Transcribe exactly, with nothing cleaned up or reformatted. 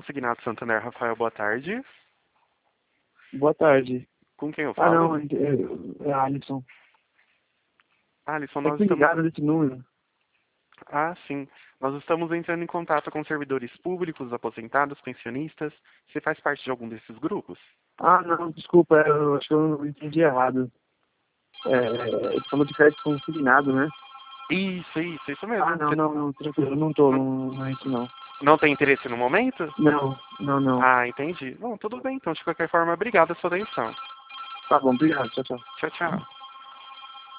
Consignado Santander, Rafael, boa tarde. Boa tarde. Com quem eu Ah, falo? não, é, é Alisson. Alisson, É nós que estamos... ligaram desse número. Ah, sim. Nós estamos entrando em contato com servidores públicos, aposentados, pensionistas. Você faz parte de algum desses grupos? Ah, não, desculpa, é, eu acho que eu entendi errado. É, você falou de crédito consignado, né? Isso, isso, isso Ah, mesmo. não, Você não, não, tranquilo, eu não tô, não, não, não é isso não. não tem interesse no momento? Não, não, não. Ah, entendi. Bom, tudo bem, então. De qualquer forma, obrigado pela sua atenção. Tá bom, obrigado, tchau, tchau. Tchau, tchau.